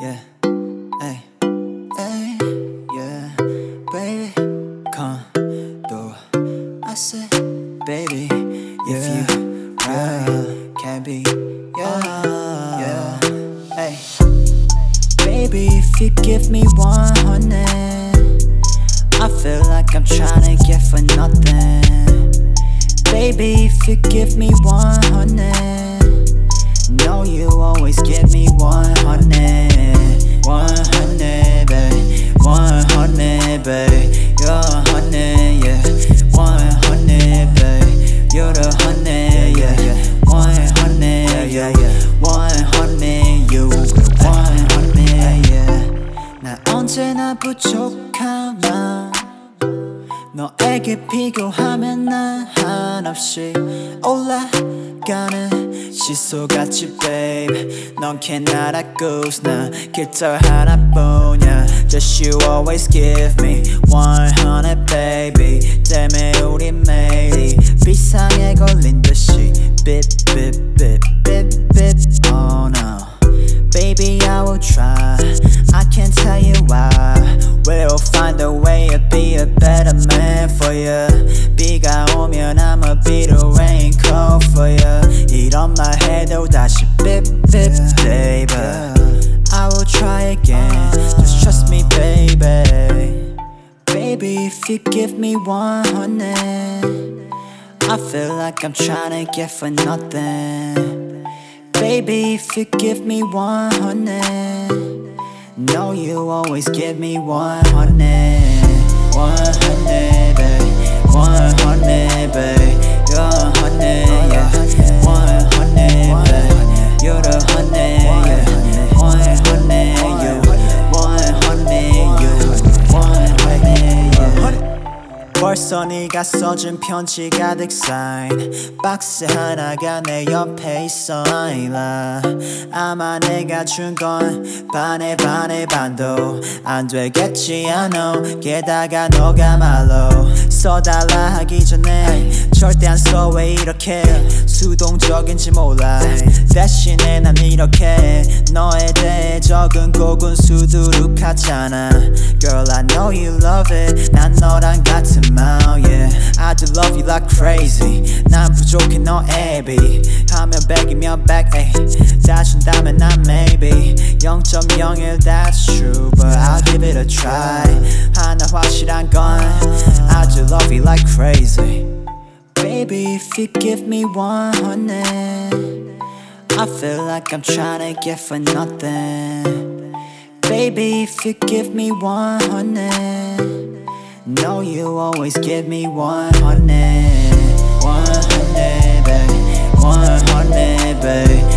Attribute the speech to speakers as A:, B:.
A: yeah, hey, hey, yeah, baby, come through. I said, baby, if you right, can be, yeah, yeah, hey, baby, if you give me 100, I feel like I'm tryna get for nothing. Baby, if you give me 100, no, you always give me 100. 100, baby, 100, baby, you're 100, yeah. 100, baby, you're the 100, yeah. 100, yeah, yeah. 100, you 100, yeah. 나 언제나 부족한 맘, 너에게 비교하면 난 한없이 올라가는 시소같이 babe. 넌 cannot accuse 난 깃털 하나뿐이야. Just you always give me 100 baby. 때문에 우리 매일이 비상에 걸린 듯이 bip bip bip bip bip. Oh no baby, I will try. I can't tell you why. We'll find a way to be a better man for you. 비가 오면 I'ma be the raincoat for you. 이런 말 해도 다시 bip bip baby. I will try again. Just trust me baby. Baby, if you give me 100, I feel like I'm tryna get for nothing. Baby, if you give me 100, no, you always give me 100. 100, baby, 100, baby, you're 100, yeah. 100, baby, you're the 100, yeah. 100, you 100, you 100, yeah. 벌써 네가 써준 편지 가득 쌓인 박스 하나가 내 옆에 있어 I lie. 아마 내가 준 건 반에 반도 안 되겠지 I know. 게다가 너가 말로 써달라 하기 전에 절대 안 써. 왜 이렇게 수동적인지 몰라. 대신에 난 이렇게 너에 대해 적은 곡은 수두룩하잖아. Girl, I know you love it. 난 너랑 같은 마음, yeah. I do love you like crazy. 난 부족해 너 앱이 하면 100이면 100, ay. 다 준다면 난 maybe 0.01 that's true, but I'll give it a try. 하나 확실한 건 I do love you like crazy. Baby, if you give me 100, I feel like I'm tryna get for nothing. Baby, if you give me 100, no, you always give me 100. 100, baby, 100, baby.